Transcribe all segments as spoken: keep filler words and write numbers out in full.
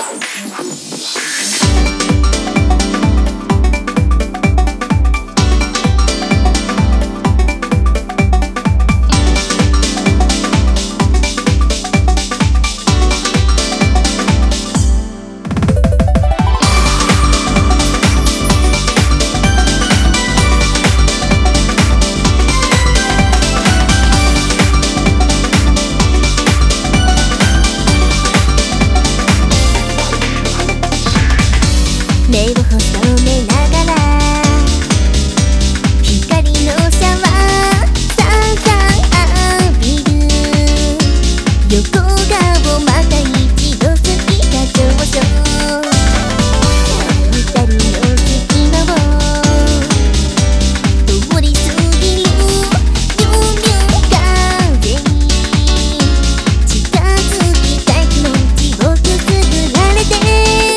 目を細めながら光のシャワーさんさん浴びる横顔また一度好きな上昇二人の隙間を通り過ぎるビュンビュン風に近づきたい気持ちをくすぐられて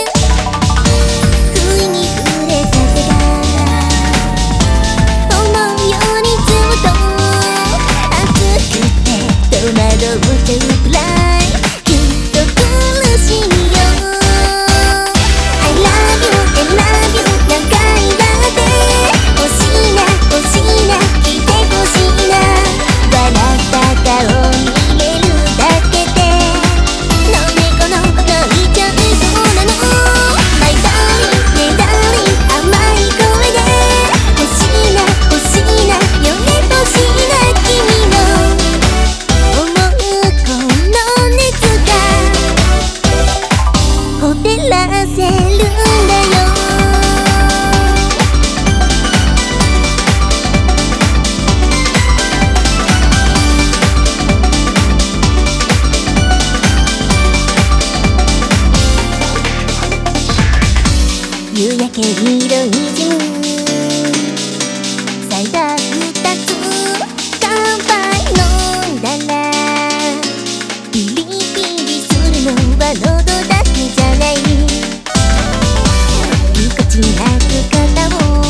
夕焼け色にじむサイダー二つ乾杯飲んだらピリピリするのは喉だけじゃないぎこちなく肩を